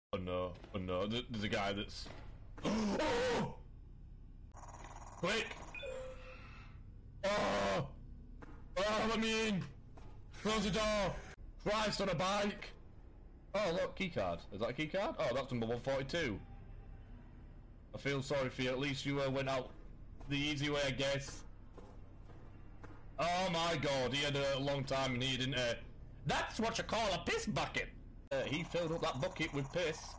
Oh no, oh no, there's a guy that's... Oh! Quick! Oh! Oh, let me in! Close the door! Christ, on a bike! Oh look, keycard. Is that a keycard? Oh, that's number 142. I feel sorry for you, at least you went out the easy way, I guess. Oh my god, he had a long time in here, didn't he? That's what you call a piss bucket! He filled up that bucket with piss.